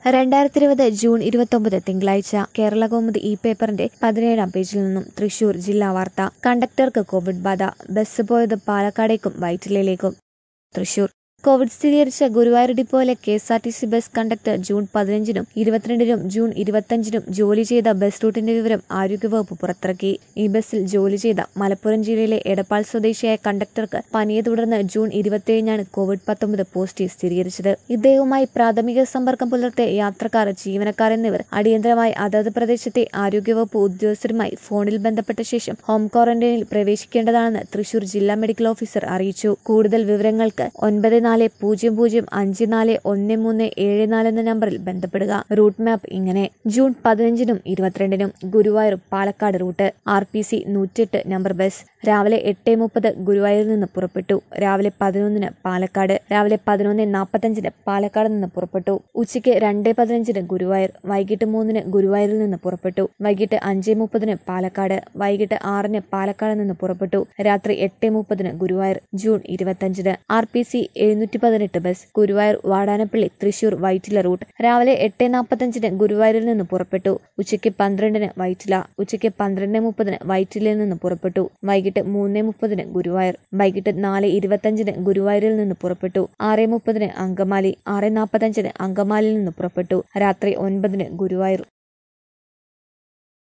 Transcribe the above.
2020 June 29 തിങ്കളാഴ്ച കേരളകൗമുദി ഈ പേപ്പറിന്റെ 17-ാം പേജിൽ നിന്നും തൃശൂർ ജില്ലാ വാർത്ത. കണ്ടക്ടർക്ക് കോവിഡ് ബാധ, ബസ് പോയത് പാലക്കാടേക്കും വൈറ്റിലയിലേക്കും. തൃശൂർ കോവിഡ് സ്ഥിരീകരിച്ച ഗുരുവായൂർ ഡിപ്പോയിലെ KSRTC ബസ് കണ്ടക്ടർ ജൂൺ 15-നും 22-നും ജൂൺ 25-നും ജോലി ചെയ്ത ബസ് റൂട്ടിന്റെ വിവരം ആരോഗ്യവകുപ്പ് പുറത്തിറക്കി. ഈ ബസ്സിൽ ജോലി ചെയ്ത മലപ്പുറം ജില്ലയിലെ എടപ്പാൾ സ്വദേശിയായ കണ്ടക്ടർക്ക് പനിയെ തുടർന്ന് ജൂൺ 27-നാണ് COVID-19 പോസിറ്റീവ് സ്ഥിരീകരിച്ചത്. ഇദ്ദേഹവുമായി പ്രാഥമിക സമ്പർക്കം പുലർത്തിയ യാത്രക്കാർ, ജീവനക്കാർ എന്നിവർ അടിയന്തരമായി അതത് പ്രദേശത്തെ ആരോഗ്യവകുപ്പ് ഉദ്യോഗസ്ഥരുമായി ഫോണിൽ ബന്ധപ്പെട്ട ശേഷം ഹോം ക്വാറന്റൈനിൽ പ്രവേശിക്കേണ്ടതാണെന്ന് തൃശൂർ ജില്ലാ മെഡിക്കൽ ഓഫീസർ അറിയിച്ചു. കൂടുതൽ വിവരങ്ങൾക്ക് 9400541374 എന്ന നമ്പറിൽ ബന്ധപ്പെടുക. റൂട്ട് മാപ്പ് ഇങ്ങനെ: ജൂൺ 15-നും 22-നും Guruvayur Palakkad route RPC 108 number bus രാവിലെ 8:30 ഗുരുവായൂരിൽ നിന്ന് പുറപ്പെട്ടു. രാവിലെ 11-ന് പാലക്കാട്, രാവിലെ 11:45-ന് പാലക്കാട് നിന്ന് പുറപ്പെട്ടു. ഉച്ചയ്ക്ക് 2:15-ന് ഗുരുവായൂർ, വൈകിട്ട് 3-ന് ഗുരുവായൂരിൽ നിന്ന് പുറപ്പെട്ടു. വൈകിട്ട് 5:30-ന് പാലക്കാട്, വൈകിട്ട് 6-ന് പാലക്കാട് നിന്ന് പുറപ്പെട്ടു. രാത്രി 8:30-ന് ഗുരുവായൂർ. ജൂൺ 25-ന് RPC 718 bus Guruvayur Vadanappally Thrissur Vyttila route രാവിലെ 8:45-ന് ഗുരുവായൂരിൽ നിന്ന് പുറപ്പെട്ടു. ഉച്ചയ്ക്ക് 12-ന് വൈറ്റില, ഉച്ചയ്ക്ക് 12:30-ന് വൈറ്റിലയിൽ നിന്ന് പുറപ്പെട്ടു. വൈകിട്ട് 3:30-ന് ഗുരുവായൂർ, വൈകിട്ട് 4:25-ന് ഗുരുവായൂരിൽ നിന്ന് പുറപ്പെട്ടു. 6:30-ന് അങ്കമാലി, 6:45-ന് അങ്കമാലിയിൽ നിന്ന് പുറപ്പെട്ടു. രാത്രി 9-ന് ഗുരുവായൂർ.